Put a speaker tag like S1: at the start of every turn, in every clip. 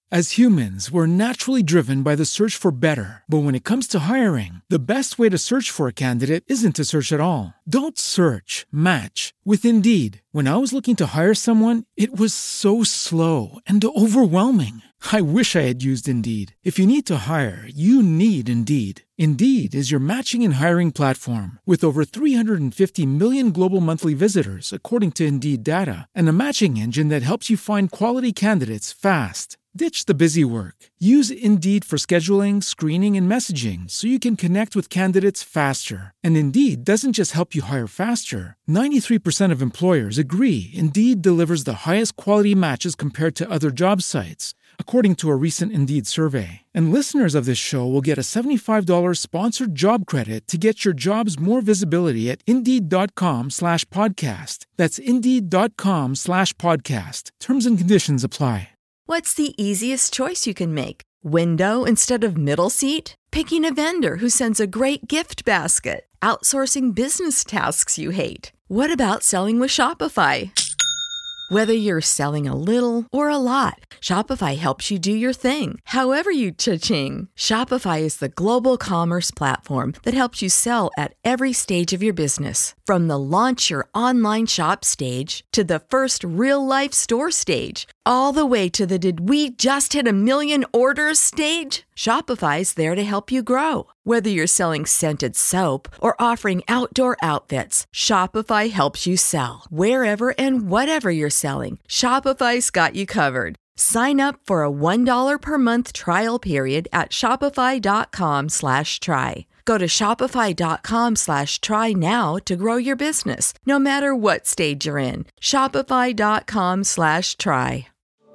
S1: As humans, we're naturally driven by the search for better. But when it comes to hiring, the best way to search for a candidate isn't to search at all. Don't search, match with Indeed. When I was looking to hire someone, it was so slow and overwhelming. I wish I had used Indeed. If you need to hire, you need Indeed. Indeed is your matching and hiring platform with over 350 million global monthly visitors, according to Indeed data, and a matching engine that helps you find quality candidates fast. Ditch the busy work. Use Indeed for scheduling, screening, and messaging so you can connect with candidates faster. And Indeed doesn't just help you hire faster. 93% of employers agree Indeed delivers the highest quality matches compared to other job sites, according to a recent Indeed survey. And listeners of this show will get a $75 sponsored job credit to get your jobs more visibility at Indeed.com/podcast. That's Indeed.com/podcast. Terms and conditions apply.
S2: What's the easiest choice you can make? Window instead of middle seat? Picking a vendor who sends a great gift basket? Outsourcing business tasks you hate? What about selling with Shopify? Whether you're selling a little or a lot, Shopify helps you do your thing, however you cha-ching. Shopify is the global commerce platform that helps you sell at every stage of your business. From the launch your online shop stage to the first real-life store stage, all the way to the did we just hit a million orders stage? Shopify's there to help you grow. Whether you're selling scented soap or offering outdoor outfits, Shopify helps you sell. Wherever and whatever you're selling, Shopify's got you covered. Sign up for a $1 per month trial period at shopify.com/try. Go to shopify.com/try now to grow your business, no matter what stage you're in. Shopify.com/try.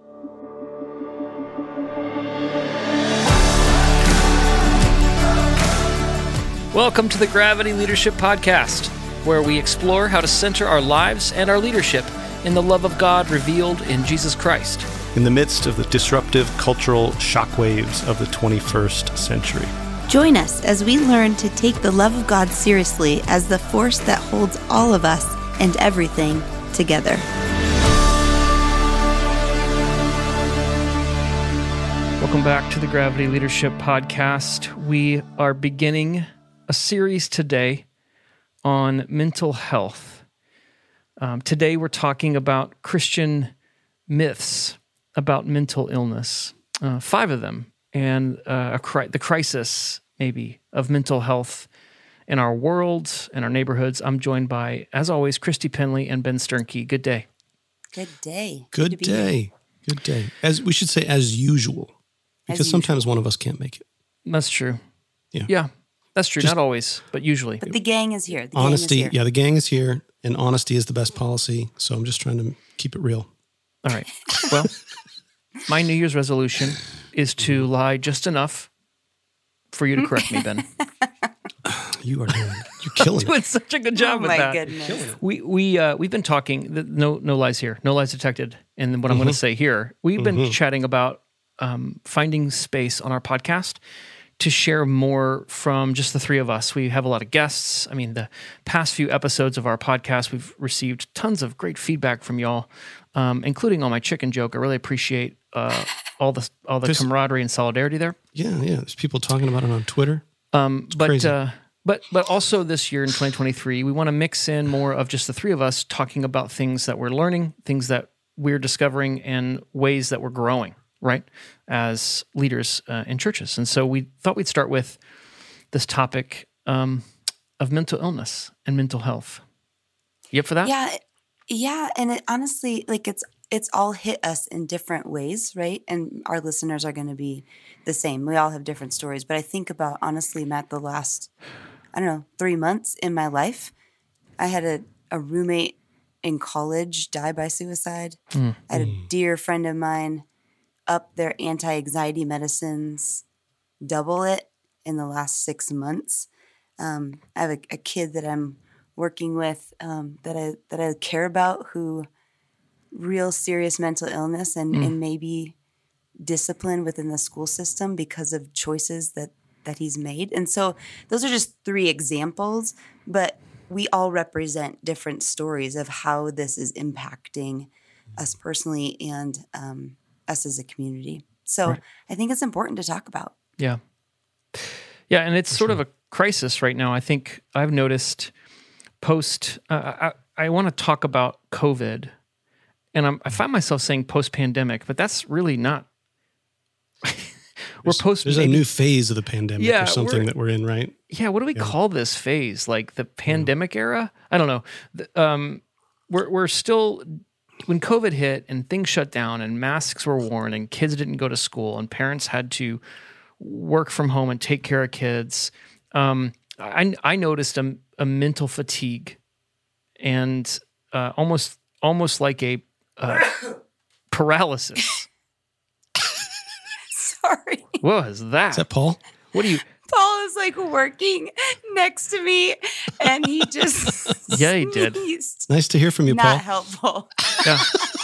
S3: Welcome to the Gravity Leadership Podcast, where we explore how to center our lives and our leadership in the love of God revealed in Jesus Christ.
S4: In the midst of the disruptive cultural shockwaves of the 21st century.
S5: Join us as we learn to take the love of God seriously as the force that holds all of us and everything together.
S3: Welcome back to the Gravity Leadership Podcast. We are beginning a series today on mental health. Today we're talking about Christian myths about mental illness, 5 of them, and the crisis, maybe, of mental health in our world and our neighborhoods. I'm joined by, as always, Christy Penley and Ben Sternke. Good day.
S5: Good day.
S4: Good day. Good day. As we should say, as usual, because sometimes one of us can't make it.
S3: That's true.
S4: Yeah.
S3: That's true. Not always, but usually.
S5: But the gang is here.
S4: Honesty. Yeah, the gang is here, and honesty is the best policy. So I'm just trying to keep it real.
S3: All right. Well, my New Year's resolution is to lie just enough for you to correct me, Ben.
S4: You're killing
S3: doing
S4: it.
S3: such a good job with that.
S5: Oh my goodness.
S3: We've been talking. No lies here. No lies detected. And what I'm going to say here, we've been chatting about finding space on our podcast to share more from just the 3 of us. We have a lot of guests. I mean, the past few episodes of our podcast, we've received tons of great feedback from y'all, including on my chicken joke. I really appreciate all the camaraderie and solidarity there.
S4: Yeah. There's people talking about it on Twitter.
S3: But also this year in 2023, we want to mix in more of just the 3 of us talking about things that we're learning, things that we're discovering, and ways that we're growing, right, as leaders in churches. And so we thought we'd start with this topic of mental illness and mental health. You up for that?
S5: Yeah. And it honestly, it's all hit us in different ways, right? And our listeners are going to be the same. We all have different stories. But I think about, honestly, Matt, the last, 3 months in my life, I had a roommate in college die by suicide. I had a dear friend of mine up their anti-anxiety medicines, double it in the last 6 months. I have a kid that I'm working with that I care about who real serious mental illness and maybe discipline within the school system because of choices that he's made. And so those are just 3 examples, but we all represent different stories of how this is impacting us personally and us as a community. So
S3: Right.
S5: I think it's important to talk about.
S3: Yeah. Yeah, and it's sort of a crisis right now. I think I've noticed I want to talk about COVID, and I find myself saying post-pandemic, but that's really not.
S4: There's a new phase of the pandemic
S3: Yeah,
S4: or something that we're in, right?
S3: Yeah, what do we call this phase? Like the pandemic era? I don't know. We're still, when COVID hit and things shut down and masks were worn and kids didn't go to school and parents had to work from home and take care of kids, I noticed a mental fatigue and almost like a paralysis.
S5: Sorry.
S3: What was that?
S4: Is that Paul?
S3: What do you?
S5: Paul is like working next to me and he just
S3: Yeah, he did.
S5: sneezed.
S4: Nice to hear from you,
S5: Not
S4: Paul.
S5: helpful.
S3: Yeah.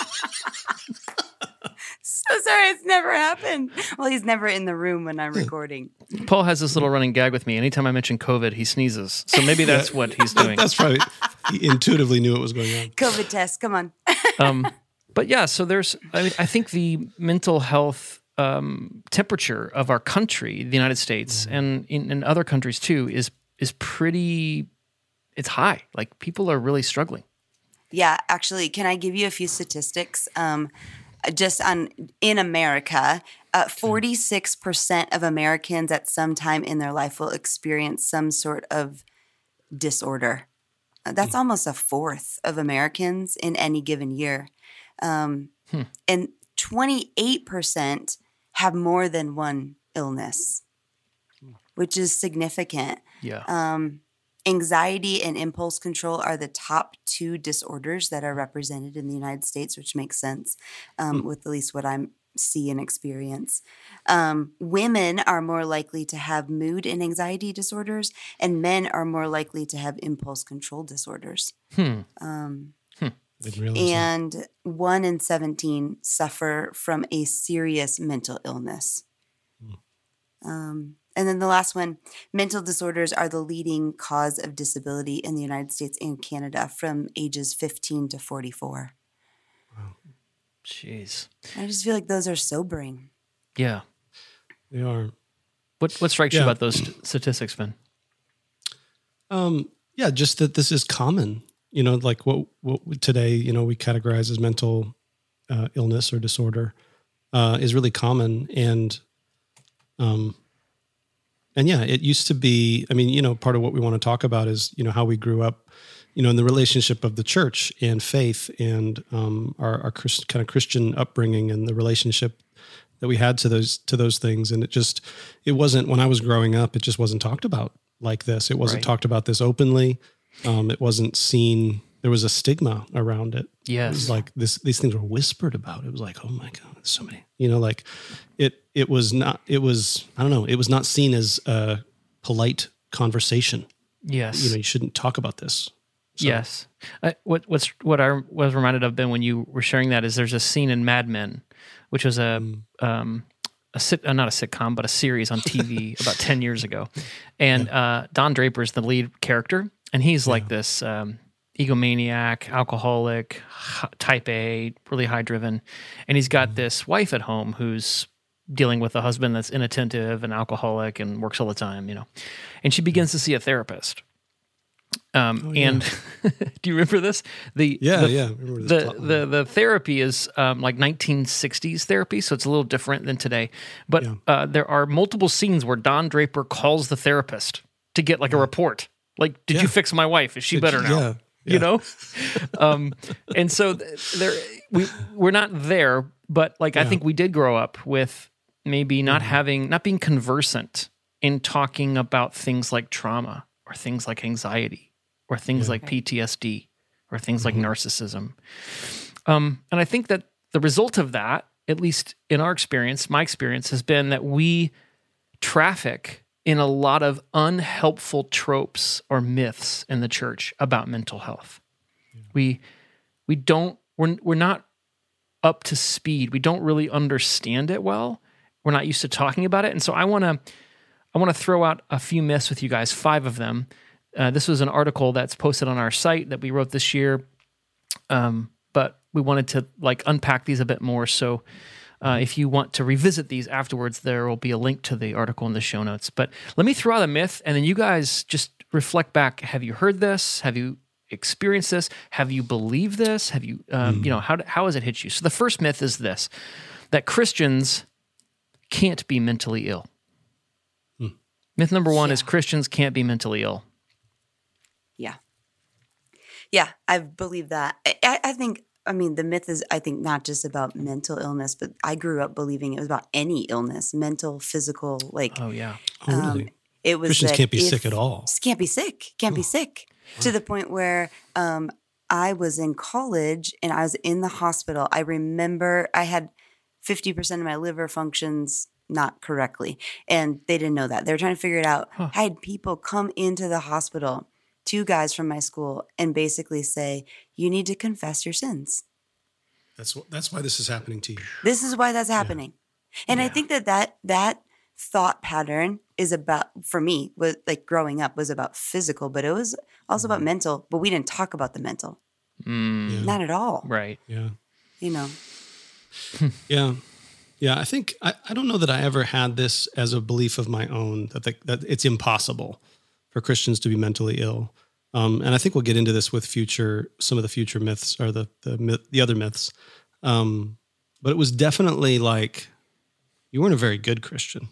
S5: So sorry, it's never happened. Well, he's never in the room when I'm recording.
S3: Paul has this little running gag with me. Anytime I mention COVID, he sneezes. So maybe that's what he's doing.
S4: That's probably, he intuitively knew what was going on.
S5: COVID test, come on.
S3: But yeah, so I think the mental health temperature of our country, the United States, and in other countries too, is pretty, it's high. Like people are really struggling.
S5: Yeah, actually, can I give you a few statistics? Just in America, 46% of Americans at some time in their life will experience some sort of disorder. That's almost a fourth of Americans in any given year. And 28% have more than one illness, which is significant.
S3: Yeah.
S5: Anxiety and impulse control are the top two disorders that are represented in the United States, which makes sense with at least what I see and experience. Women are more likely to have mood and anxiety disorders, and men are more likely to have impulse control disorders.
S4: Didn't realize that.
S5: And 1 in 17 suffer from a serious mental illness. And then the last one, mental disorders are the leading cause of disability in the United States and Canada from ages 15 to 44.
S3: Jeez.
S5: I just feel like those are sobering.
S3: Yeah.
S4: They are.
S3: What strikes you
S4: Yeah.
S3: about those statistics, Ben?
S4: Yeah, just that this is common. You know, like what today, you know, we categorize as mental illness or disorder is really common. And yeah, it used to be, I mean, you know, part of what we want to talk about is, you know, how we grew up, you know, in the relationship of the church and faith and our kind of Christian upbringing and the relationship that we had to those things. And it wasn't, when I was growing up, it just wasn't talked about like this. It wasn't
S3: Right.
S4: talked about this openly. It wasn't seen. There was a stigma around it.
S3: Yes.
S4: It was like these things were whispered about. It was like, oh my God, there's so many, you know, like it was not, it was, I don't know. It was not seen as a polite conversation.
S3: Yes.
S4: You know, you shouldn't talk about this. So,
S3: Yes. What I was reminded of, Ben, when you were sharing that is there's a scene in Mad Men, which was not a sitcom, but a series on TV about 10 years ago. And Don Draper is the lead character, and he's like this egomaniac, alcoholic, type A, really high driven. And he's got this wife at home who's dealing with a husband that's inattentive and alcoholic and works all the time, you know. And she begins to see a therapist. And do you remember this?
S4: I remember this plot line.
S3: The therapy is like 1960s therapy, so it's a little different than today. But there are multiple scenes where Don Draper calls the therapist to get like a report. Like, did you fix my wife? Is she better now?
S4: Yeah.
S3: You know? And so we're not there, but like I think we did grow up with maybe not being conversant in talking about things like trauma or things like anxiety or things like PTSD or things like narcissism. And I think that the result of that, at least in our experience, my experience has been that we traffic in a lot of unhelpful tropes or myths in the church about mental health. We're not up to speed. We don't really understand it well. We're not used to talking about it. And so I want to throw out a few myths with you guys, 5 of them. This was an article that's posted on our site that we wrote this year. But we wanted to like unpack these a bit more. So If you want to revisit these afterwards, there will be a link to the article in the show notes. But let me throw out a myth, and then you guys just reflect back. Have you heard this? Have you experienced this? Have you believed this? Have you, how has it hit you? So the first myth is this, that Christians can't be mentally ill. Myth number one is Christians can't be mentally ill.
S5: Yeah. Yeah, I believe that. I think, the myth is, I think, not just about mental illness, but I grew up believing it was about any illness, mental, physical,
S3: Oh, yeah.
S4: Really?
S5: It was
S4: Christians can't be sick at all.
S5: Can't be sick. Can't be sick. To the point where I was in college and I was in the hospital. I remember I had 50% of my liver functions not correctly, and they didn't know that. They were trying to figure it out. I had people come into the hospital, 2 guys from my school, and basically say, "You need to confess your sins."
S4: That's why this is happening to you.
S5: This is why that's happening. And I think that thought pattern is about, for me, was like growing up was about physical, but it was also about mental, but we didn't talk about the mental. Not at all.
S3: Right.
S4: Yeah.
S5: Yeah.
S4: Yeah, I think I don't know that I ever had this as a belief of my own that it's impossible for Christians to be mentally ill, and I think we'll get into this with some of the future myths or the other myths. But it was definitely like you weren't a very good Christian,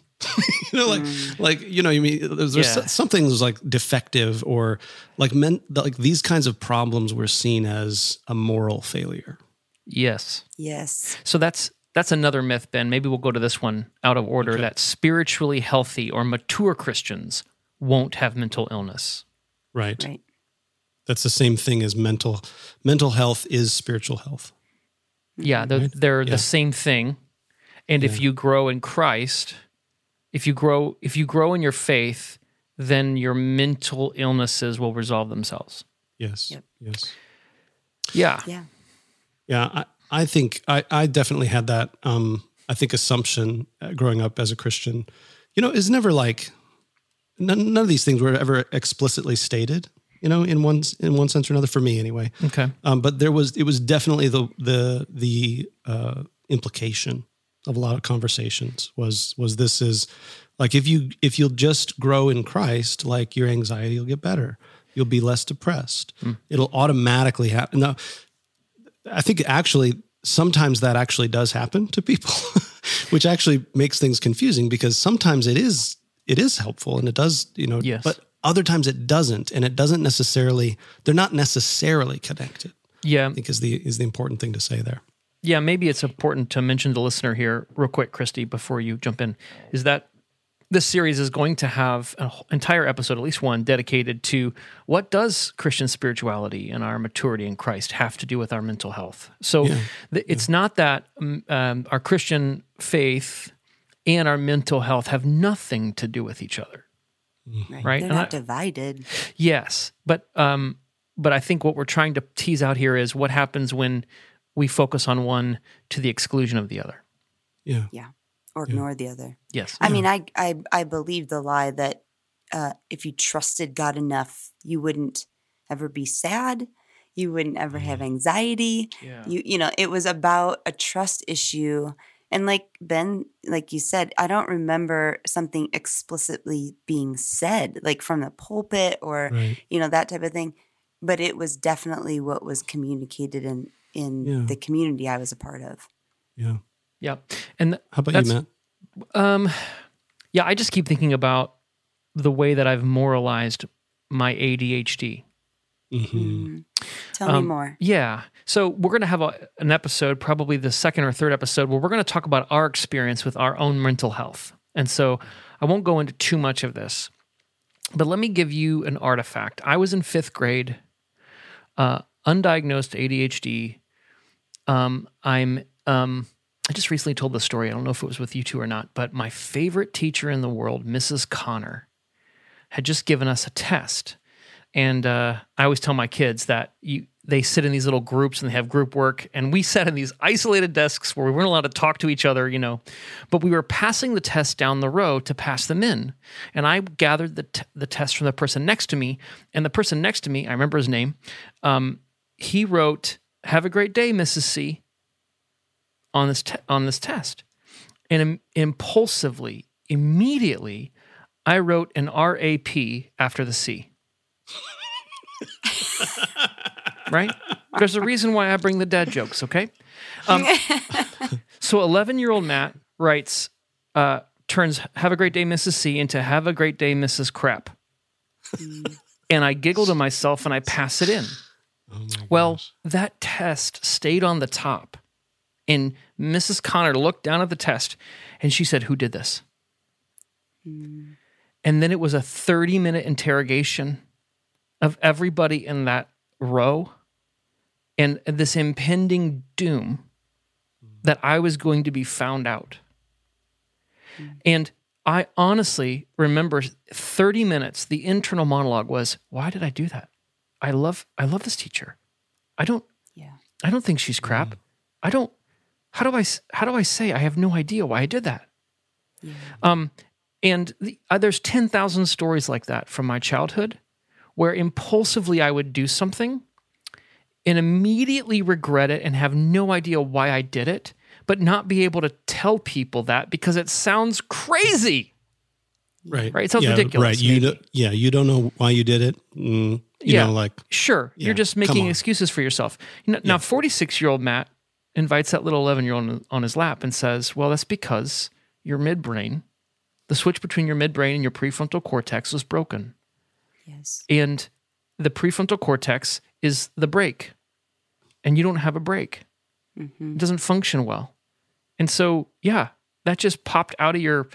S4: there's something was like defective or like these kinds of problems were seen as a moral failure.
S3: Yes.
S5: So
S3: that's another myth, Ben. Maybe we'll go to this one out of order, that spiritually healthy or mature Christians won't have mental illness.
S4: Right. That's the same thing as mental health is spiritual health.
S3: Yeah, they're the same thing. And if you grow in Christ, if you grow in your faith, then your mental illnesses will resolve themselves.
S4: Yes. Yep. Yes.
S3: Yeah.
S5: Yeah.
S4: Yeah. I think I definitely had that, I think, assumption growing up as a Christian. It's never like none of these things were ever explicitly stated, in one sense or another, for me anyway.
S3: Okay.
S4: But it was definitely the implication of a lot of conversations was this is like if you'll just grow in Christ, like your anxiety will get better, you'll be less depressed, it'll automatically happen. Now, I think actually sometimes that actually does happen to people, which actually makes things confusing because sometimes it is helpful and it does,
S3: yes.
S4: But other times it doesn't, and it doesn't necessarily, they're not necessarily connected.
S3: Yeah.
S4: I think is the important thing to say there.
S3: Yeah, maybe it's important to mention to the listener here real quick, Christy, before you jump in, is that this series is going to have an entire episode, at least one, dedicated to what does Christian spirituality and our maturity in Christ have to do with our mental health. So it's not that our Christian faith and our mental health have nothing to do with each other, right?
S5: They're not divided.
S3: Yes, but I think what we're trying to tease out here is what happens when we focus on one to the exclusion of the other.
S4: Yeah.
S5: Yeah. Or ignore the other.
S3: Yes.
S5: I mean, I believe the lie that if you trusted God enough, you wouldn't ever be sad. You wouldn't ever have anxiety.
S3: Yeah.
S5: It was about a trust issue. And like Ben, like you said, I don't remember something explicitly being said, like from the pulpit or, that type of thing. But it was definitely what was communicated in the community I was a part of.
S4: Yeah.
S3: Yeah. And
S4: how about you, Matt?
S3: I just keep thinking about the way that I've moralized my ADHD.
S5: Mm-hmm. Tell me more.
S3: Yeah. So we're going to have an episode, probably the second or third episode, where we're going to talk about our experience with our own mental health. And so I won't go into too much of this, but let me give you an artifact. I was in 5th grade, undiagnosed ADHD. I just recently told the story. I don't know if it was with you two or not, but my favorite teacher in the world, Mrs. Connor, had just given us a test. And I always tell my kids that they sit in these little groups and they have group work. And we sat in these isolated desks where we weren't allowed to talk to each other, but we were passing the test down the row to pass them in. And I gathered the test from the person next to me. And the person next to me, I remember his name, he wrote, "Have a great day, Mrs. C." on this test. And impulsively, immediately, I wrote an RAP after the C. Right? There's a reason why I bring the dad jokes, okay? So 11-year-old Matt writes, turns "Have a great day, Mrs. C" into "Have a great day, Mrs. Crap." And I giggle to myself and I pass it in.
S4: Oh my
S3: Well,
S4: gosh.
S3: that test stayed on the top. And Mrs. Connor looked down at the test and she said, "Who did this?" And then it was a 30-minute interrogation of everybody in that row and this impending doom that I was going to be found out. And I honestly remember 30 minutes, the internal monologue was, why did I do that? I love this teacher. I don't think she's crap. How do I say I have no idea why I did that? Yeah. And there's 10,000 stories like that from my childhood where impulsively I would do something and immediately regret it and have no idea why I did it, but not be able to tell people that because it sounds crazy.
S4: Right.
S3: It sounds ridiculous.
S4: Right. You don't know why you did it. You know, like,
S3: sure.
S4: Yeah,
S3: You're just making excuses for yourself. Now, 46-year-old Matt invites that little 11-year-old on his lap and says, well, that's because your midbrain, the switch between your midbrain and your prefrontal cortex was broken.
S5: Yes.
S3: And the prefrontal cortex is the brake. And you don't have a brake. Mm-hmm. It doesn't function well. And so, that just popped out of your,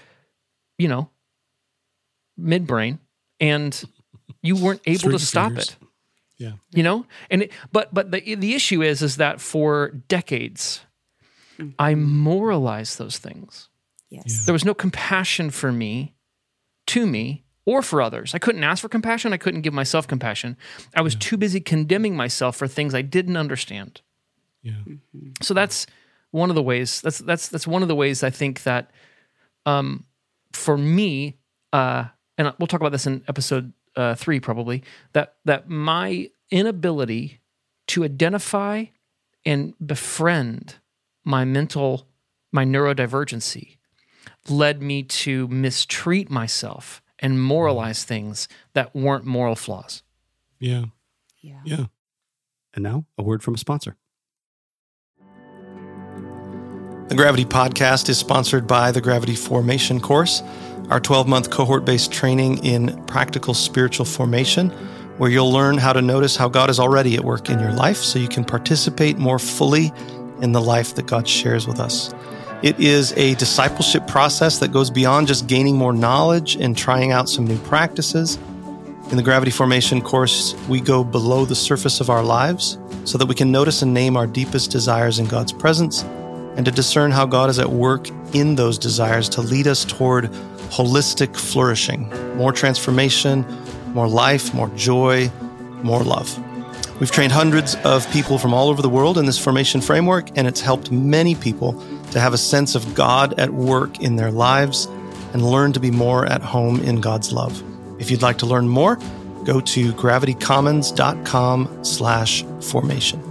S3: midbrain, and you weren't able to stop it.
S4: Yeah.
S3: But the issue is that for decades, I moralized those things.
S5: Yes.
S4: Yeah.
S3: There was no compassion for me, to me, or for others. I couldn't ask for compassion. I couldn't give myself compassion. I was too busy condemning myself for things I didn't understand.
S4: Yeah.
S3: So that's one of the ways. That's one of the ways I think that, for me, and we'll talk about this in episode 3 probably. That my inability to identify and befriend my neurodivergency led me to mistreat myself and moralize things that weren't moral flaws.
S4: Yeah.
S5: Yeah.
S4: Yeah.
S6: And now, a word from a sponsor. The Gravity Podcast is sponsored by the Gravity Formation course, our 12-month cohort-based training in practical spiritual formation, where you'll learn how to notice how God is already at work in your life so you can participate more fully in the life that God shares with us. It is a discipleship process that goes beyond just gaining more knowledge and trying out some new practices. In the Gravity Formation course, we go below the surface of our lives so that we can notice and name our deepest desires in God's presence and to discern how God is at work in those desires to lead us toward holistic flourishing, more transformation, more life, more joy, more love. We've trained hundreds of people from all over the world in this formation framework, and it's helped many people to have a sense of God at work in their lives and learn to be more at home in God's love. If you'd like to learn more, go to gravitycommons.com/formation.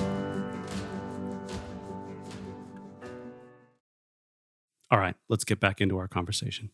S4: All right, let's get back into our conversation.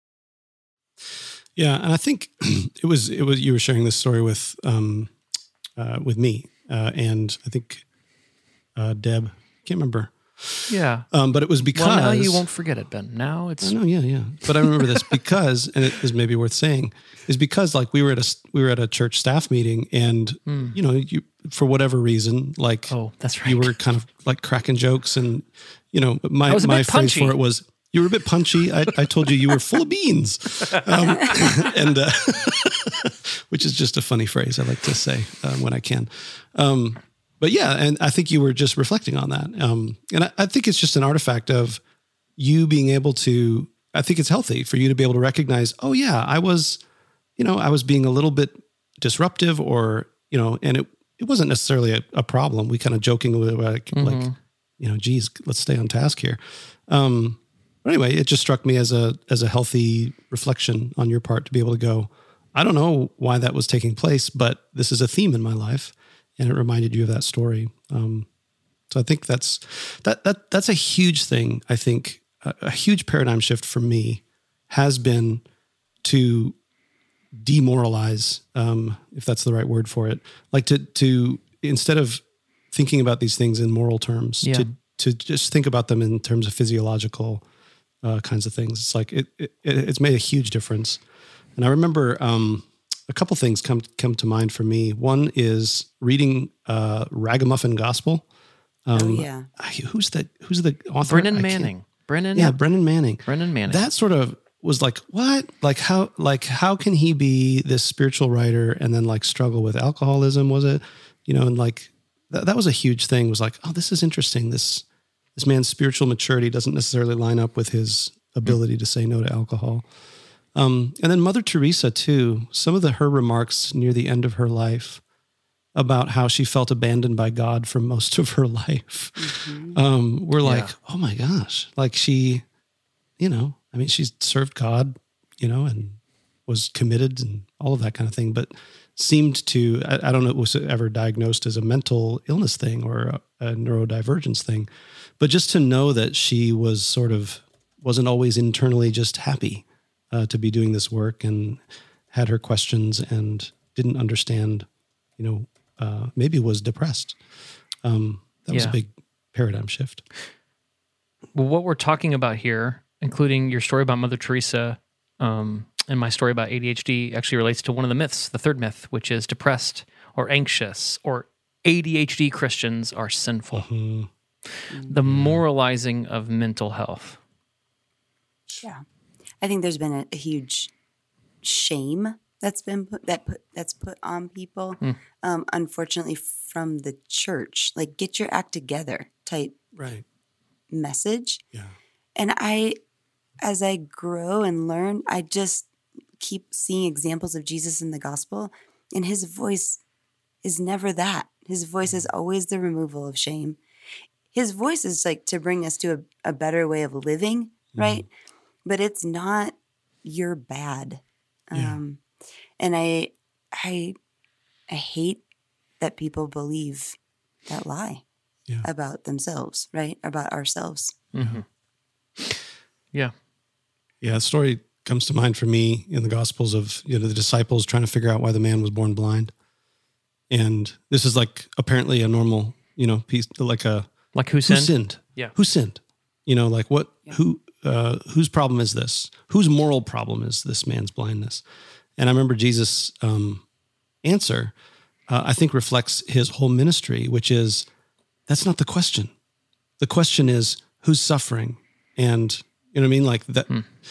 S4: Yeah, and I think it was you were sharing this story with me, and I think Deb, can't remember.
S3: Yeah.
S4: But it was because...
S3: Well, now you won't forget it, Ben. Now it's...
S4: I know, yeah. But I remember this because, and it is maybe worth saying, is because like we were at a church staff meeting, and you for whatever reason, like
S3: that's right.
S4: you were kind of like cracking jokes, and my phrase
S3: punchy.
S4: for it was, you were a bit punchy. I told you were full of beans, and which is just a funny phrase I like to say when I can. But yeah, and I think you were just reflecting on that. And I think it's just an artifact of you being able to, I think it's healthy for you to be able to recognize, oh yeah, I was being a little bit disruptive, or, and it wasn't necessarily a problem. We kind of jokingly were like, geez, let's stay on task here. But anyway, it just struck me as a healthy reflection on your part to be able to go, I don't know why that was taking place, but this is a theme in my life. And it reminded you of that story. So I think that's a huge thing. I think a huge paradigm shift for me has been to demoralize, if that's the right word for it, like to instead of thinking about these things in moral terms, to just think about them in terms of physiological kinds of things. It's like it's made a huge difference. And I remember a couple things come to mind for me. One is reading Ragamuffin Gospel. Who's the author?
S3: Brennan Manning. Brennan
S4: Manning.
S3: Brennan Manning.
S4: That sort of was like, what? How can he be this spiritual writer and then like struggle with alcoholism? Was it, and like that was a huge thing. Was like, oh, this is interesting. This man's spiritual maturity doesn't necessarily line up with his ability to say no to alcohol. And then Mother Teresa too. Some of her remarks near the end of her life about how she felt abandoned by God for most of her life. Were like, oh my gosh, like she, she served God, and was committed and all of that kind of thing, but seemed to, I don't know, was it ever diagnosed as a mental illness thing or a neurodivergence thing, but just to know that she wasn't always internally just happy to be doing this work and had her questions and didn't understand, maybe was depressed. That was a big paradigm shift.
S3: Well, what we're talking about here, including your story about Mother Teresa and my story about ADHD, actually relates to one of the myths, the third myth, which is depressed or anxious or ADHD Christians are sinful. The moralizing of mental health.
S5: Yeah. I think there's been a huge shame that's been put on people, unfortunately, from the church, like get your act together type message. Yeah. And as I grow and learn, I just keep seeing examples of Jesus in the gospel, and his voice is never that. His voice is always the removal of shame. His voice is like to bring us to a better way of living, right? But it's not you're bad. And I hate that people believe that lie about themselves, right? About ourselves.
S3: Yeah.
S4: Yeah. A story comes to mind for me in the Gospels of, the disciples trying to figure out why the man was born blind. And this is like apparently a normal, piece, like who sinned?
S3: Yeah.
S4: Who sinned? Like what, whose problem is this? Whose moral problem is this man's blindness? And I remember Jesus' answer, I think reflects his whole ministry, which is, that's not the question. The question is, who's suffering? And, you know what I mean? Like that,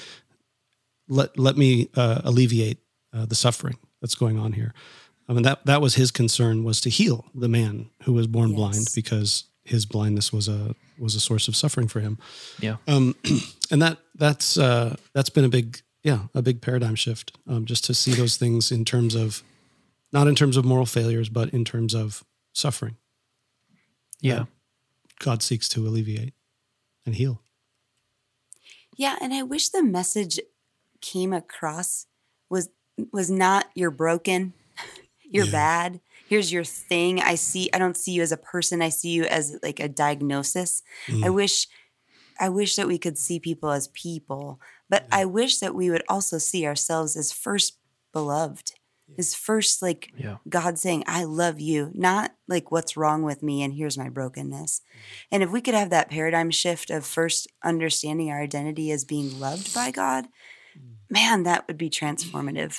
S4: let me alleviate the suffering that's going on here. I mean, that was his concern, was to heal the man who was born blind, because his blindness was a source of suffering for him.
S3: Yeah.
S4: And that's been a big paradigm shift, just to see those things in terms of, not in terms of moral failures, but in terms of suffering.
S3: Yeah.
S4: God seeks to alleviate and heal.
S5: Yeah. And I wish the message came across was not you're broken, you're bad. Here's your thing. I don't see you as a person. I see you as like a diagnosis. I wish that we could see people as people, but I wish that we would also see ourselves as first beloved, as first God saying, I love you, not like what's wrong with me and here's my brokenness. And if we could have that paradigm shift of first understanding our identity as being loved by God, man, that would be transformative.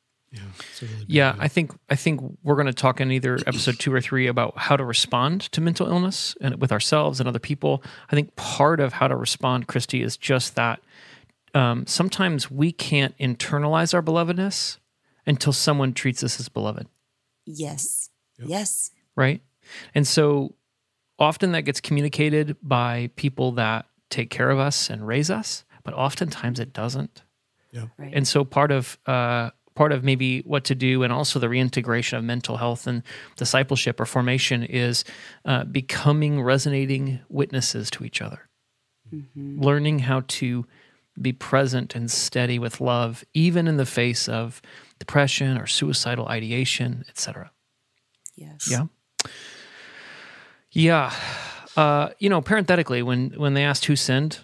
S3: Yeah, I think we're going to talk in either episode 2 or 3 about how to respond to mental illness and with ourselves and other people. I think part of how to respond, Christy, is just that sometimes we can't internalize our belovedness until someone treats us as beloved.
S5: Yes. Yep. Yes.
S3: Right? And so often that gets communicated by people that take care of us and raise us, but oftentimes it doesn't.
S4: Yeah.
S5: Right.
S3: And so part of maybe what to do, and also the reintegration of mental health and discipleship or formation, is becoming resonating witnesses to each other. Learning how to be present and steady with love, even in the face of depression or suicidal ideation, etc.
S5: Yes.
S3: Yeah. Yeah. parenthetically, when they asked who sinned,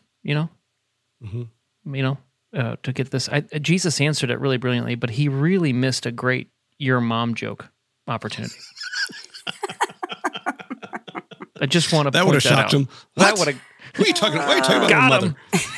S3: to get this, Jesus answered it really brilliantly, but he really missed a great "your mom" joke opportunity. I just want to
S4: that would have shocked him.
S3: That would have.
S4: Who are you talking? Why are you talking about
S3: Got
S4: my
S3: him.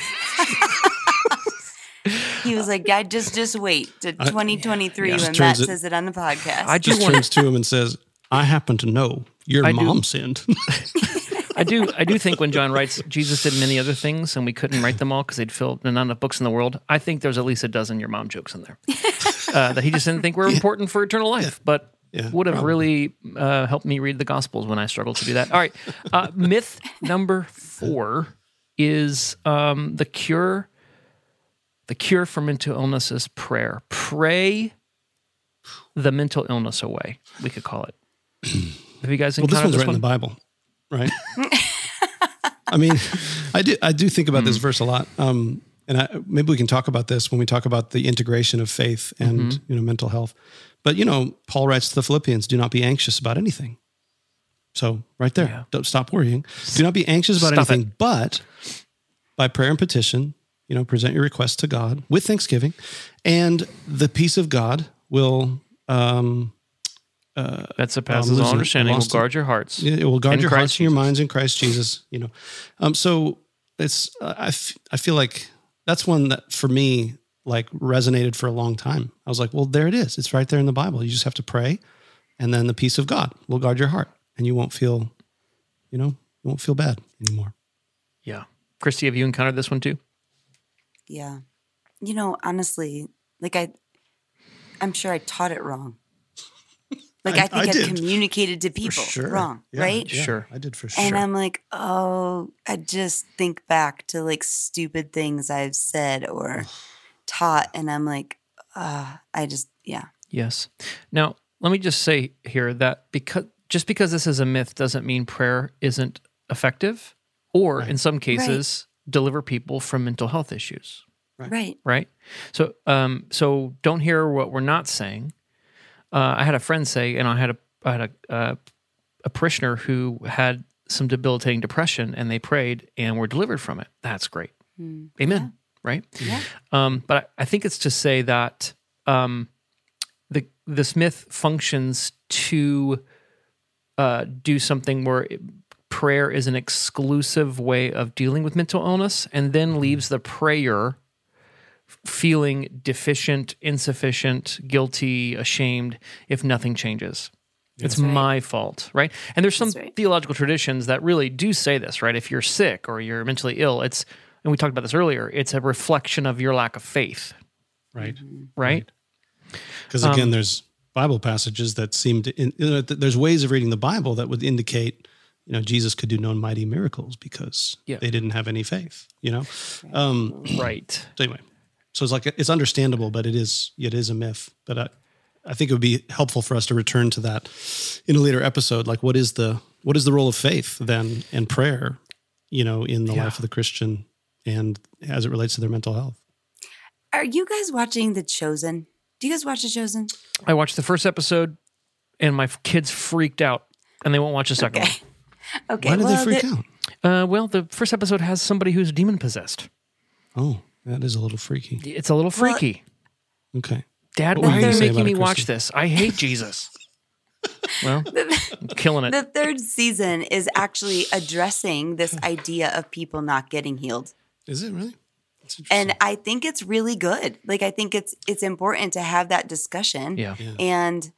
S4: mother?
S5: He was like, "Guy, just wait to 2023 when
S4: turns
S5: Matt
S4: it-
S5: says it on the podcast."
S3: I
S4: Just
S3: do want.
S4: turns to him and says, "I happen to know your
S3: I do.
S4: mom sinned."
S3: I do think when John writes, Jesus did many other things, and we couldn't write them all because they'd fill not enough books in the world. I think there's at least a dozen "your mom" jokes in there that he just didn't think were important for eternal life, but would have really helped me read the Gospels when I struggled to do that. All right, myth number 4 is the cure. The cure for mental illness is prayer. Pray the mental illness away, we could call it. Have you guys
S4: Well,
S3: encountered
S4: this one's right in the Bible, right? I mean, I do think about this verse a lot, and maybe we can talk about this when we talk about the integration of faith and mental health. But Paul writes to the Philippians, "Do not be anxious about anything." So right there, don't stop worrying. Do not be anxious about anything, but by prayer and petition, present your requests to God with thanksgiving, and the peace of God will.
S3: That surpasses all understanding. Will guard your hearts.
S4: It will guard your hearts and your
S3: Jesus.
S4: minds in Christ Jesus. So it's I feel like that's one that for me like resonated for a long time. I was like, well, there it is. It's right there in the Bible. You just have to pray, and then the peace of God will guard your heart, and you won't feel, you won't feel bad anymore.
S3: Yeah, Christy, have you encountered this one too?
S5: Yeah. Honestly, like I'm sure I taught it wrong. Like I think I
S4: did.
S5: Communicated to people wrong,
S4: Yeah,
S5: right?
S4: yeah,
S3: Sure.
S4: I did for sure.
S5: And I'm like, I just think back to like stupid things I've said or taught, and I'm like,
S3: Yes. Now, let me just say here that because this is a myth doesn't mean prayer isn't effective, or in some cases, deliver people from mental health issues.
S5: right.
S3: Right. So, don't hear what we're not saying. I had a friend say, and I had a parishioner who had some debilitating depression, and they prayed and were delivered from it. That's great. Amen.
S5: Yeah.
S3: Right.
S5: Yeah.
S3: But I think it's to say that this myth functions to do something where prayer is an exclusive way of dealing with mental illness, and then leaves the prayer feeling deficient, insufficient, guilty, ashamed if nothing changes. It's my fault, right? And there's some theological traditions that really do say this, right? If you're sick or you're mentally ill, and we talked about this earlier, it's a reflection of your lack of faith.
S4: Right.
S3: Right?
S4: Because again, there's Bible passages that seem to, there's ways of reading the Bible that would indicate, Jesus could do no mighty miracles because they didn't have any faith,
S3: Right.
S4: So anyway, so it's like, it's understandable, but it is a myth. But I think it would be helpful for us to return to that in a later episode. Like, what is the role of faith then and prayer, in the life of the Christian and as it relates to their mental health?
S5: Are you guys watching The Chosen? Do you guys watch The Chosen?
S3: I watched the first episode, and my kids freaked out, and they won't watch the second one.
S5: Okay.
S4: Why did they freak out?
S3: Well, the first episode has somebody who's demon possessed.
S4: Oh, that is a little freaky.
S3: It's a little freaky.
S4: Okay.
S3: Dad,
S4: What were
S3: why
S4: you
S3: are
S4: gonna
S3: you
S4: say
S3: making
S4: about
S3: me
S4: it,
S3: watch
S4: Christy?
S3: this? I hate Jesus. Well, I'm killing it.
S5: The third season is actually addressing this idea of people not getting healed.
S4: Is it really? That's interesting.
S5: And I think it's really good. Like, I think it's important to have that discussion.
S3: Yeah.
S5: And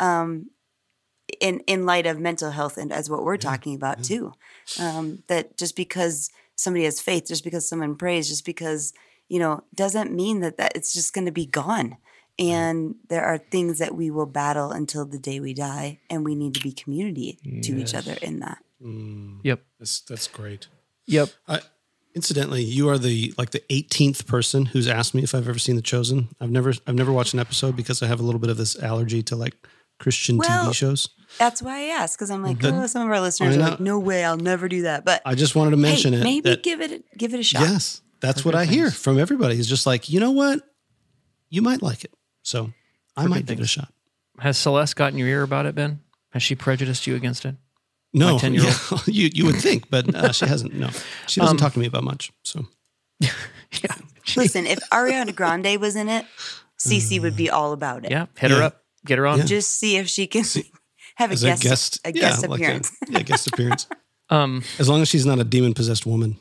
S5: in light of mental health and as what we're talking about too, that just because somebody has faith, just because someone prays, just because, doesn't mean that it's just going to be gone. And there are things that we will battle until the day we die, and we need to be community to each other in that.
S3: Yep.
S4: That's great.
S3: Yep.
S4: Incidentally, you are the 18th person who's asked me if I've ever seen The Chosen. I've never watched an episode because I have a little bit of this allergy to like Christian TV shows.
S5: That's why I asked, because I'm like, some of our listeners are like, no way, I'll never do that. But
S4: I just wanted to mention it.
S5: Maybe give it a shot.
S4: Yes, that's what I hear from everybody. Is just like, you know what, you might like it. So I might give it a shot.
S3: Has Celeste gotten your ear about it, Ben? Has she prejudiced you against it?
S4: No,
S3: my 10-year-old?
S4: Yeah, you would think, but she hasn't. No, she doesn't talk to me about much. So,
S3: Yeah.
S5: Listen, if Ariana Grande was in it, Cece would be all about it.
S3: Yeah. Hit her
S4: Yeah.
S3: up. Get her on.
S4: Yeah.
S5: Just see if she can have a
S4: as
S5: guest
S4: yeah,
S5: appearance.
S4: Guest appearance. As long as she's not a demon-possessed woman.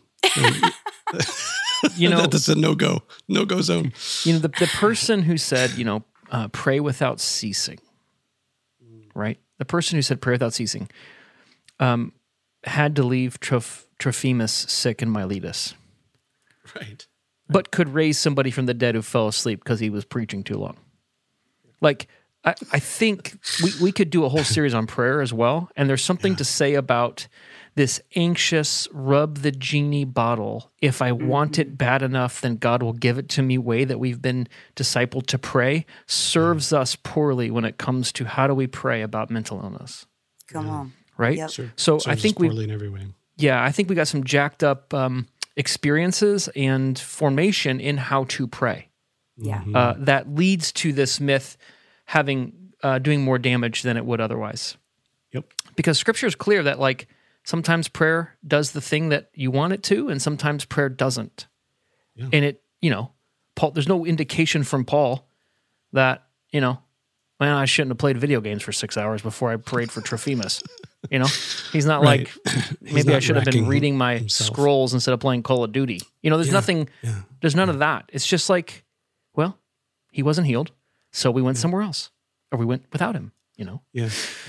S3: You know,
S4: That's a no-go zone.
S3: you know, the person who said, pray without ceasing, right? The person who said pray without ceasing had to leave Trophimus sick in Miletus,
S4: Right.
S3: but could raise somebody from the dead who fell asleep because he was preaching too long. Like, I think we could do a whole series on prayer as well, and there's something to say about this anxious, rub the genie bottle. If I want it bad enough, then God will give it to me way that we've been discipled to pray, serves us poorly when it comes to how do we pray about mental illness,
S5: Come on.
S3: right?
S5: Yep.
S4: Sure.
S3: So
S4: Serves
S3: I think
S4: us poorly in every way.
S3: I think we got some jacked up experiences and formation in how to pray.
S5: Yeah.
S3: That leads to this myth having doing more damage than it would otherwise.
S4: Yep.
S3: Because Scripture is clear that like sometimes prayer does the thing that you want it to, and sometimes prayer doesn't.
S4: Yeah.
S3: And it, Paul, there's no indication from Paul that, man, I shouldn't have played video games for 6 hours before I prayed for Trophimus. He's not
S4: Right.
S3: like, maybe I
S4: not
S3: should have been
S4: racking
S3: reading my
S4: himself.
S3: scrolls instead of playing Call of Duty. There's nothing, there's none of that. It's just like, well, he wasn't healed, so we went somewhere else, or we went without him,
S4: Yeah.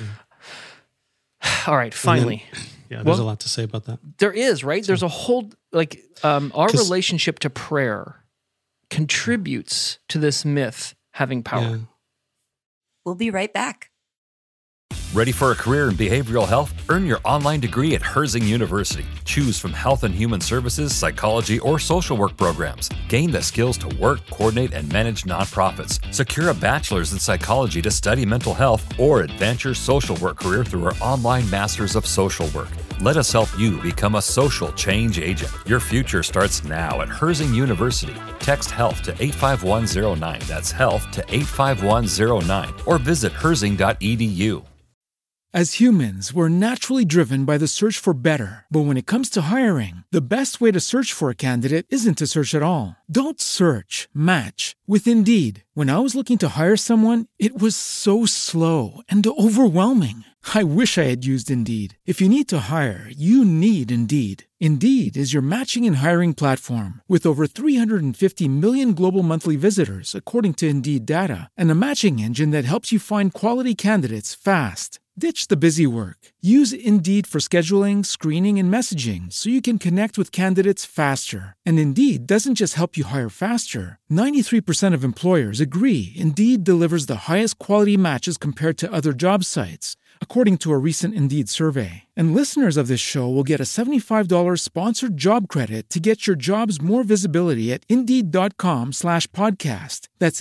S3: All right, finally.
S4: Yeah. There's
S3: Well-
S4: a lot to say about that.
S3: There is, right? There's a whole, our relationship to prayer contributes to this myth having power.
S4: Yeah.
S5: We'll be right back.
S7: Ready for a career in behavioral health? Earn your online degree at Herzing University. Choose from health and human services, psychology, or social work programs. Gain the skills to work, coordinate, and manage nonprofits. Secure a bachelor's in psychology to study mental health, or advance your social work career through our online Masters of Social Work. Let us help you become a social change agent. Your future starts now at Herzing University. Text HEALTH to 85109. That's HEALTH to 85109. Or visit herzing.edu.
S1: As humans, we're naturally driven by the search for better. But when it comes to hiring, the best way to search for a candidate isn't to search at all. Don't search, match with Indeed. When I was looking to hire someone, it was so slow and overwhelming. I wish I had used Indeed. If you need to hire, you need Indeed. Indeed is your matching and hiring platform with over 350 million global monthly visitors, according to Indeed data, and a matching engine that helps you find quality candidates fast. Ditch the busy work. Use Indeed for scheduling, screening, and messaging so you can connect with candidates faster. And Indeed doesn't just help you hire faster. 93% of employers agree Indeed delivers the highest quality matches compared to other job sites, according to a recent Indeed survey. And listeners of this show will get a $75 sponsored job credit to get your jobs more visibility at Indeed.com/podcast. That's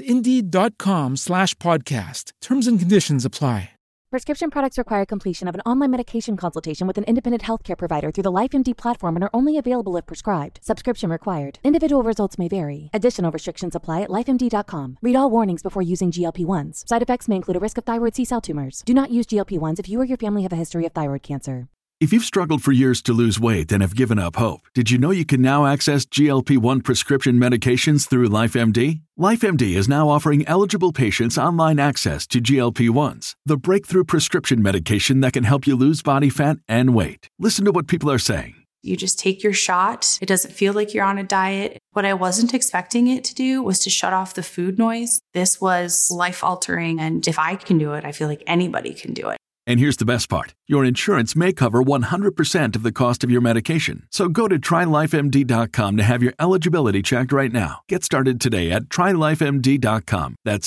S1: Indeed.com/podcast. Terms and conditions apply.
S8: Prescription products require completion of an online medication consultation with an independent healthcare provider through the LifeMD platform and are only available if prescribed. Subscription required. Individual results may vary. Additional restrictions apply at lifemd.com. Read all warnings before using GLP-1s. Side effects may include a risk of thyroid C-cell tumors. Do not use GLP-1s if you or your family have a history of thyroid cancer.
S9: If you've struggled for years to lose weight and have given up hope, did you know you can now access GLP-1 prescription medications through LifeMD? LifeMD is now offering eligible patients online access to GLP-1s, the breakthrough prescription medication that can help you lose body fat and weight. Listen to what people are saying.
S10: You just take your shot. It doesn't feel like you're on a diet. What I wasn't expecting it to do was to shut off the food noise. This was life-altering, and if I can do it, I feel like anybody can do it.
S9: And here's the best part. Your insurance may cover 100% of the cost of your medication. So go to TryLifeMD.com to have your eligibility checked right now. Get started today at TryLifeMD.com. That's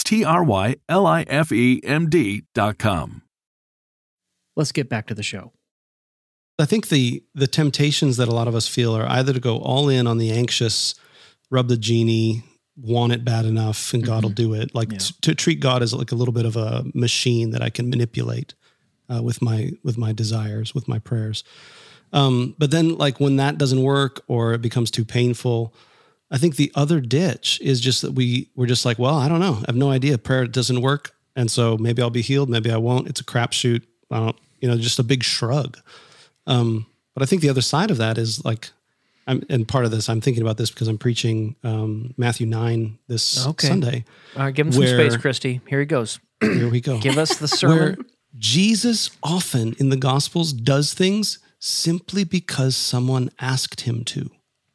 S9: TryLifeMD.com.
S3: Let's get back to the show.
S4: I think the temptations that a lot of us feel are either to go all in on the anxious, rub the genie, want it bad enough, and God will do it. Like to treat God as like a little bit of a machine that I can manipulate with my desires, with my prayers. But then like when that doesn't work or it becomes too painful, I think the other ditch is just that we're just like, well, I don't know. I have no idea. Prayer doesn't work. And so maybe I'll be healed. Maybe I won't. It's a crapshoot. I don't, just a big shrug. But I think the other side of that is like, and part of this, I'm thinking about this because I'm preaching Matthew 9 this Sunday.
S3: All right, give him some space, Christy. Here he goes.
S4: Here we go.
S3: Give us the sermon.
S4: Where Jesus often in the Gospels does things simply because someone asked him to.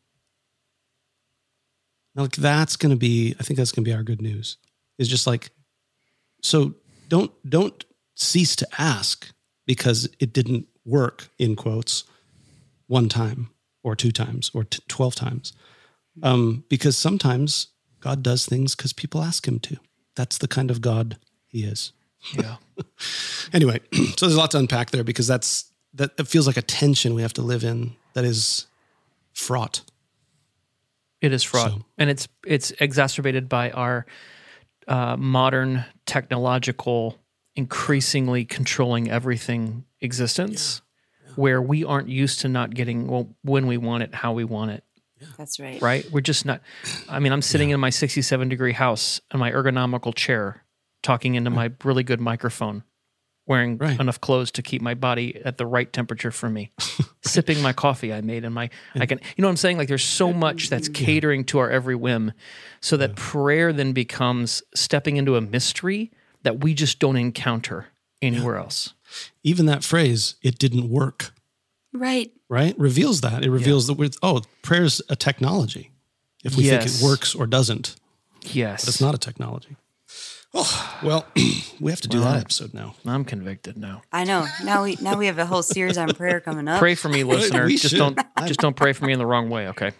S4: Now, like I think that's going to be our good news. Is just like, so don't cease to ask because it didn't work, in quotes, one time or 2 times or 12 times. Because sometimes God does things because people ask him to. That's the kind of God he is.
S3: Yeah.
S4: Anyway, so there's a lot to unpack there because that it feels like a tension we have to live in that is fraught.
S3: It is fraught.
S4: So.
S3: And it's exacerbated by our modern technological, increasingly controlling everything existence, where we aren't used to not getting when we want it, how we want it.
S5: That's right.
S3: Right? We're just not. I mean, I'm sitting in my 67-degree house in my ergonomical chair, talking into my really good microphone, wearing enough clothes to keep my body at the right temperature for me, sipping my coffee I made, I can, you know what I'm saying? Like there's so much that's catering to our every whim, so that prayer then becomes stepping into a mystery that we just don't encounter anywhere else.
S4: Even that phrase, it didn't work.
S5: Right.
S4: Right? Reveals that. It reveals that prayer's a technology. If we think it works or doesn't.
S3: Yes.
S4: But it's not a technology. Oh, well, we have to do that episode now.
S3: I'm convicted now.
S5: I know. Now we have a whole series on prayer coming up.
S3: Pray for me, listener. Just don't pray for me in the wrong way, okay?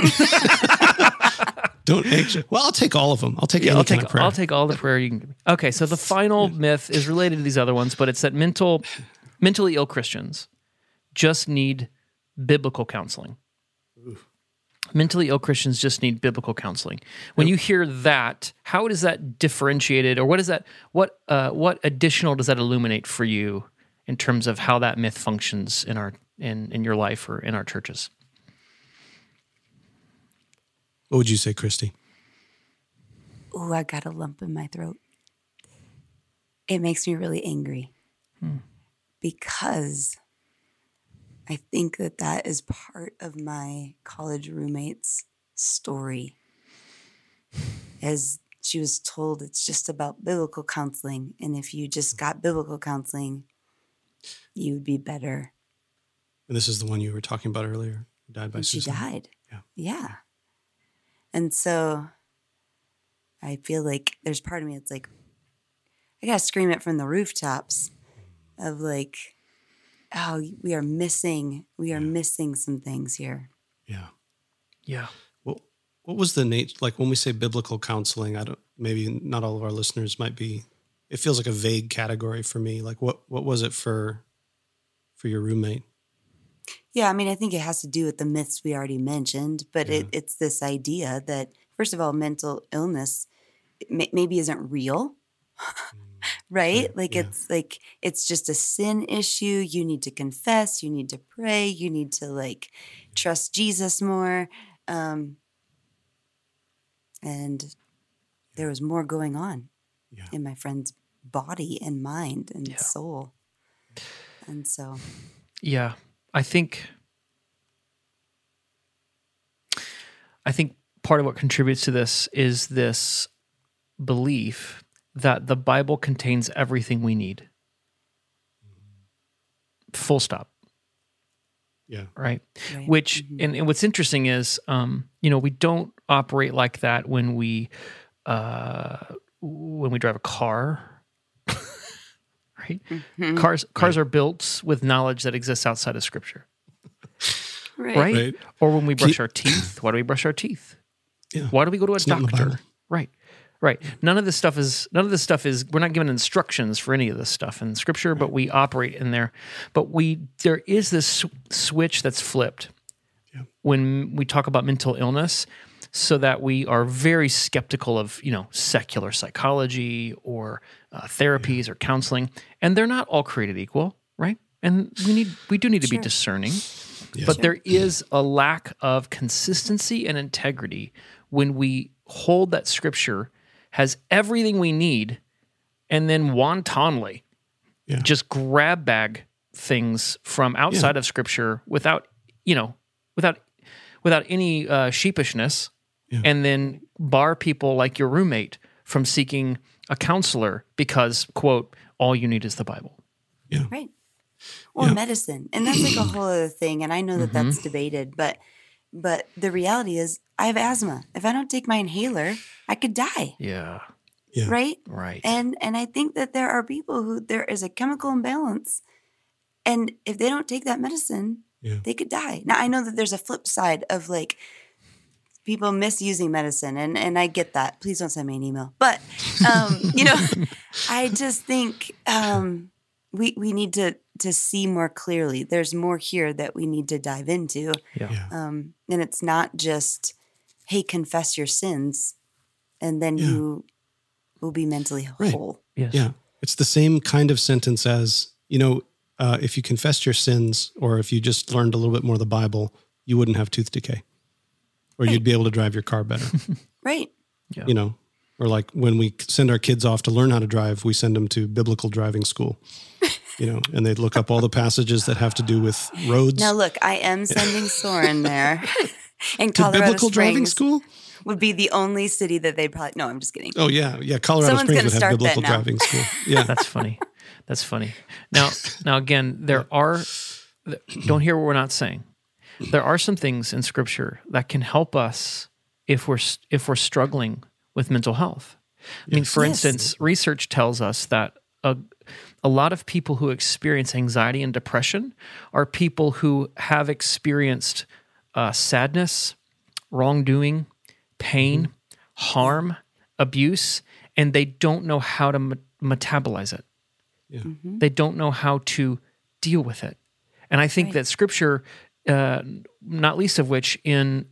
S4: Don't anxious. Well, I'll take all of them. I'll take any kind of prayer.
S3: I'll take all the prayer you can give me. Okay, so the final myth is related to these other ones, but it's that mentally ill Christians just need biblical counseling. Mentally ill Christians just need biblical counseling. When you hear that, how is that differentiated, or what is that? What additional does that illuminate for you in terms of how that myth functions in your life or in our churches?
S4: What would you say, Christy?
S5: Oh, I got a lump in my throat. It makes me really angry because I think that is part of my college roommate's story. As she was told, it's just about biblical counseling. And if you just got biblical counseling, you would be better.
S4: And this is the one you were talking about earlier, who died by suicide.
S5: She died.
S4: Yeah.
S5: And so I feel like there's part of me that's like, I got to scream it from the rooftops of like, oh, we are missing some things here.
S4: Yeah.
S3: Yeah.
S4: Well, what was the nature, like when we say biblical counseling, maybe not all of our listeners might be, it feels like a vague category for me. Like what was it for your roommate?
S5: Yeah, I mean, I think it has to do with the myths we already mentioned, but it's this idea that, first of all, mental illness maybe isn't real, right? Like it's just a sin issue. You need to confess. You need to pray. You need to like trust Jesus more. And there was more going on in my friend's body and mind and soul. And so.
S3: Yeah. I think part of what contributes to this is this belief that the Bible contains everything we need. Full stop.
S4: Yeah.
S3: Right. Which, and what's interesting is, we don't operate like that when we drive a car. Right? Mm-hmm. Cars are built with knowledge that exists outside of Scripture. Right? Or when we brush our teeth, why do we brush our teeth?
S4: Yeah.
S3: Why do we go to a doctor? Right. None of this stuff is, we're not given instructions for any of this stuff in Scripture, but we operate in there. But there is this switch that's flipped when we talk about mental illness, so that we are very skeptical of, secular psychology or therapies or counseling, and they're not all created equal, right? And we do need to be discerning, but there is a lack of consistency and integrity when we hold that Scripture has everything we need, and then wantonly just grab bag things from outside of Scripture without any sheepishness, and then bar people like your roommate from seeking a counselor because, quote, all you need is the Bible.
S4: Yeah.
S5: Right. Or medicine. And that's like a whole other thing. And I know that that's debated, but the reality is I have asthma. If I don't take my inhaler, I could die.
S3: Yeah.
S5: Right?
S3: Right.
S5: And I think that there are people who there is a chemical imbalance. And if they don't take that medicine, they could die. Now, I know that there's a flip side of like people misusing medicine, and I get that. Please don't send me an email. But, I just think we need to see more clearly. There's more here that we need to dive into.
S3: Yeah.
S5: And it's not just, hey, confess your sins, and then you will be mentally whole.
S3: Yes.
S4: Yeah. It's the same kind of sentence as, if you confessed your sins, or if you just learned a little bit more of the Bible, you wouldn't have tooth decay, or you'd be able to drive your car better.
S5: Right.
S3: Yeah.
S4: Or like when we send our kids off to learn how to drive, we send them to biblical driving school, and they look up all the passages that have to do with roads.
S5: Now, look, I am sending Soren there. And
S4: to
S5: Colorado
S4: biblical
S5: Springs
S4: driving school
S5: would be the only city that they'd probably, no, I'm just kidding.
S4: Oh yeah. Colorado
S5: Someone's
S4: Springs
S5: gonna
S4: would have
S5: start
S4: biblical
S5: that now.
S4: driving school. Yeah.
S3: That's funny. Now again, there are, don't hear what we're not saying. There are some things in Scripture that can help us if we're struggling with mental health. I mean, for instance, research tells us that a lot of people who experience anxiety and depression are people who have experienced sadness, wrongdoing, pain, harm, abuse, and they don't know how to metabolize it.
S4: Yeah.
S3: They don't know how to deal with it. And I think that Scripture, not least of which in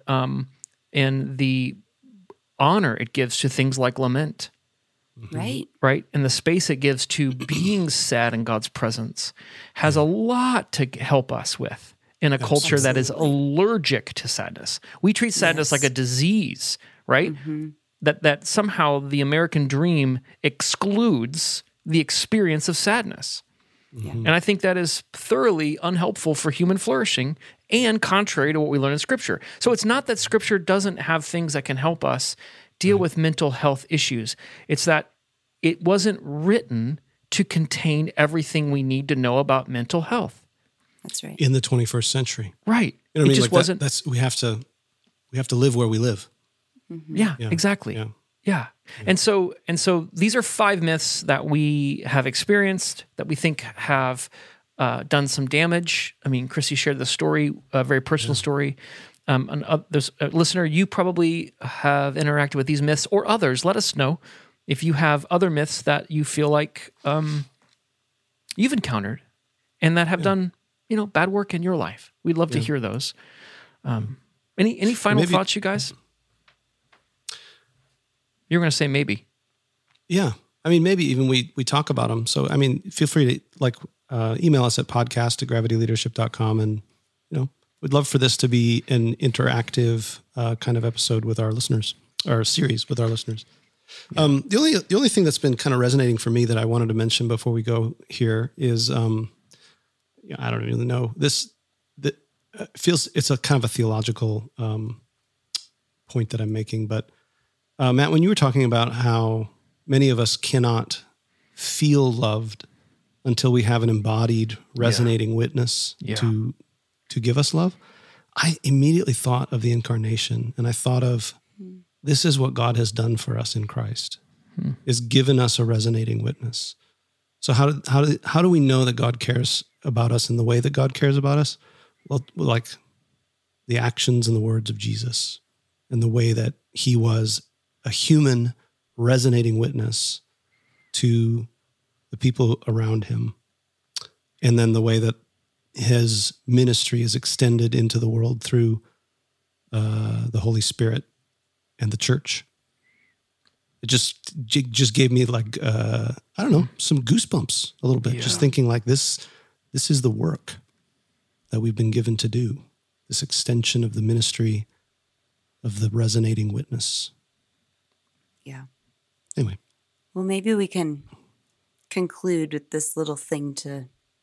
S3: the honor it gives to things like lament, right, and the space it gives to being sad in God's presence, has a lot to help us with in a culture that is allergic to sadness. We treat sadness like a disease, right? That somehow the American dream excludes the experience of sadness. And I think that is thoroughly unhelpful for human flourishing and contrary to what we learn in Scripture. So it's not that Scripture doesn't have things that can help us deal with mental health issues. It's that it wasn't written to contain everything we need to know about mental health.
S5: That's right.
S4: In the 21st century.
S3: Right.
S4: You know what I mean? Just wasn't. We have to live where we live.
S3: Yeah, exactly. Yeah. And so these are 5 myths that we have experienced that we think have done some damage. I mean, Chrissy shared the story, a very personal story. There's a listener, you probably have interacted with these myths or others. Let us know if you have other myths that you feel like you've encountered and that have done, bad work in your life. We'd love to hear those. Any final thoughts, you guys? You're going to say maybe.
S4: Yeah. I mean, maybe even we talk about them. So, I mean, feel free to email us at podcast@gravityleadership.com. And, we'd love for this to be an interactive kind of episode with our listeners, or series with our listeners. Yeah. The only thing that's been kind of resonating for me that I wanted to mention before we go here is, I don't really know feels it's a kind of a theological point that I'm making, but Matt, when you were talking about how many of us cannot feel loved until we have an embodied, resonating witness to give us love, I immediately thought of the incarnation, and I thought of this is what God has done for us in Christ, is given us a resonating witness. So how do we know that God cares about us in the way that God cares about us? Well, like the actions and the words of Jesus, and the way that he was a human resonating witness to the people around him. And then the way that his ministry is extended into the world through the Holy Spirit and the church. It just gave me some goosebumps a little bit, just thinking like this is the work that we've been given to do, this extension of the ministry of the resonating witness.
S5: Yeah.
S4: Anyway.
S5: Well, maybe we can conclude with this little thing to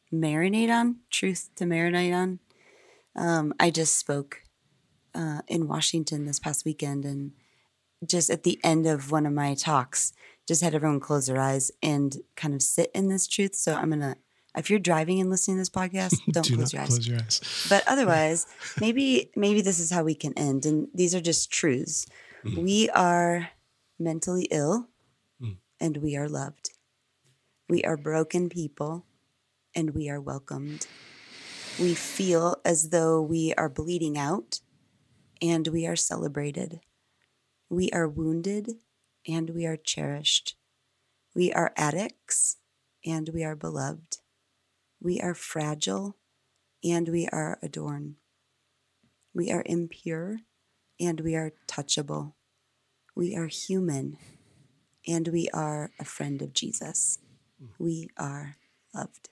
S5: marinate on, truth to marinate on. I just spoke in Washington this past weekend, and just at the end of one of my talks, just had everyone close their eyes and kind of sit in this truth. So I'm going to, if you're driving and listening to this podcast, don't close your eyes.
S4: Close your eyes.
S5: But otherwise, maybe this is how we can end. And these are just truths. We are mentally ill and we are loved. We are broken people and we are welcomed. We feel as though we are bleeding out and we are celebrated. We are wounded and we are cherished. We are addicts and we are beloved. We are fragile and we are adorned. We are impure and we are touchable. We are human and we are a friend of Jesus. We are loved.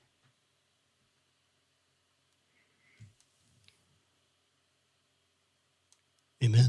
S4: Amen.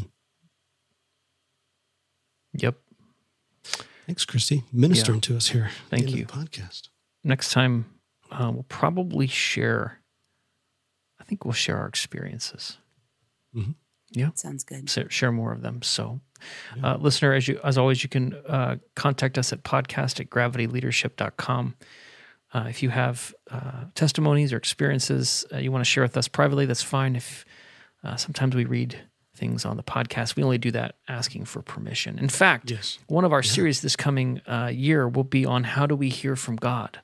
S3: Yep.
S4: Thanks, Christy, ministering to us here.
S3: Thank you.
S4: At the podcast.
S3: Next time, we'll probably share. I think we'll share our experiences.
S4: Mm-hmm.
S5: Yeah, sounds good.
S3: Share more of them. So, listener, as always, you can contact us at podcast@gravityleadership.com. If you have testimonies or experiences you want to share with us privately, that's fine. If sometimes we read things on the podcast, we only do that asking for permission. In fact, one of our series this coming year will be on how do we hear from God.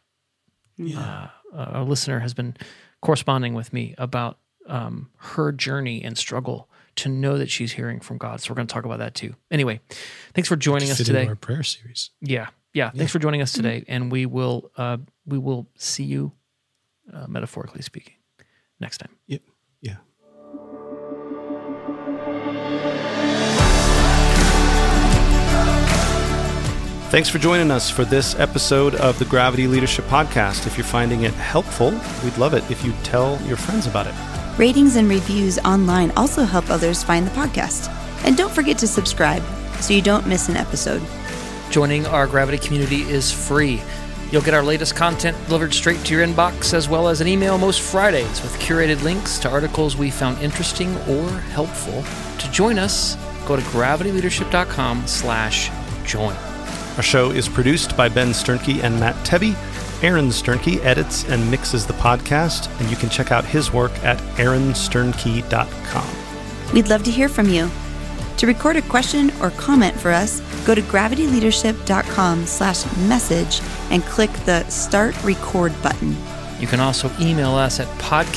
S3: A listener has been corresponding with me about her journey and struggle to know that she's hearing from God. So we're going to talk about that too. Anyway, thanks for joining us today.
S4: Our prayer series.
S3: Yeah. Thanks for joining us today, and we will see you, metaphorically speaking, next time.
S4: Yeah.
S6: Thanks for joining us for this episode of the Gravity Leadership Podcast. If you're finding it helpful, we'd love it if you tell your friends about it.
S5: Ratings and reviews online also help others find the podcast. And don't forget to subscribe so you don't miss an episode.
S3: Joining our Gravity community is free. You'll get our latest content delivered straight to your inbox, as well as an email most Fridays with curated links to articles we found interesting or helpful. To join us, go to gravityleadership.com/join.
S6: Our show is produced by Ben Sternke and Matt Tebbe. Aaron Sternke edits and mixes the podcast, and you can check out his work at aaronsternke.com.
S5: We'd love to hear from you. To record a question or comment for us, go to gravityleadership.com/message and click the Start Record button.
S3: You can also email us at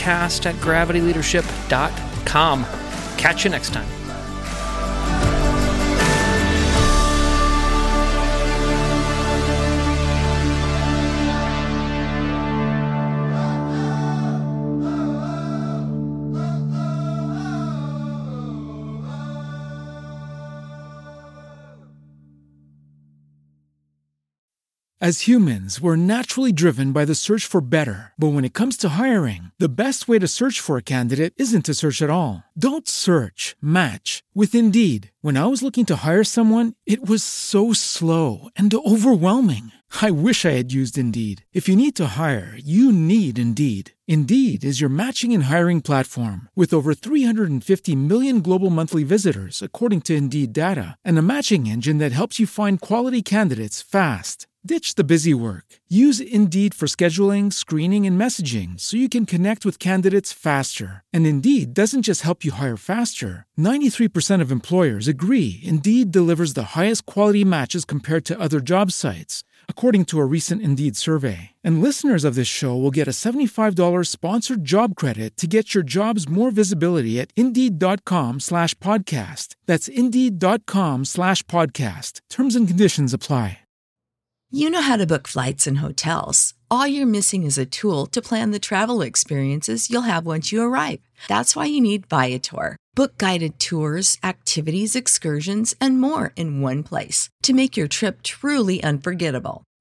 S3: podcast@gravityleadership.com. Catch you next time.
S1: As humans, we're naturally driven by the search for better. But when it comes to hiring, the best way to search for a candidate isn't to search at all. Don't search, match with Indeed. When I was looking to hire someone, it was so slow and overwhelming. I wish I had used Indeed. If you need to hire, you need Indeed. Indeed is your matching and hiring platform with over 350 million global monthly visitors, according to Indeed data, and a matching engine that helps you find quality candidates fast. Ditch the busy work. Use Indeed for scheduling, screening, and messaging so you can connect with candidates faster. And Indeed doesn't just help you hire faster. 93% of employers agree Indeed delivers the highest quality matches compared to other job sites, according to a recent Indeed survey. And listeners of this show will get a $75 sponsored job credit to get your jobs more visibility at Indeed.com/podcast. That's Indeed.com/podcast. Terms and conditions apply.
S2: You know how to book flights and hotels. All you're missing is a tool to plan the travel experiences you'll have once you arrive. That's why you need Viator. Book guided tours, activities, excursions, and more in one place to make your trip truly unforgettable.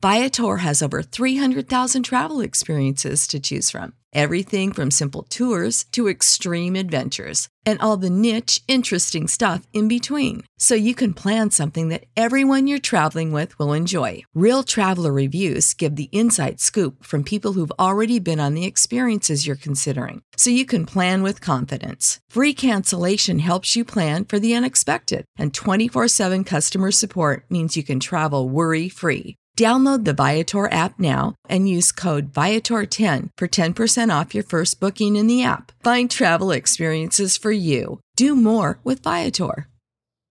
S2: Viator has over 300,000 travel experiences to choose from. Everything from simple tours to extreme adventures and all the niche, interesting stuff in between. So you can plan something that everyone you're traveling with will enjoy. Real traveler reviews give the inside scoop from people who've already been on the experiences you're considering. So you can plan with confidence. Free cancellation helps you plan for the unexpected. And 24/7 customer support means you can travel worry-free. Download the Viator app now and use code Viator10 for 10% off your first booking in the app. Find travel experiences for you. Do more with Viator.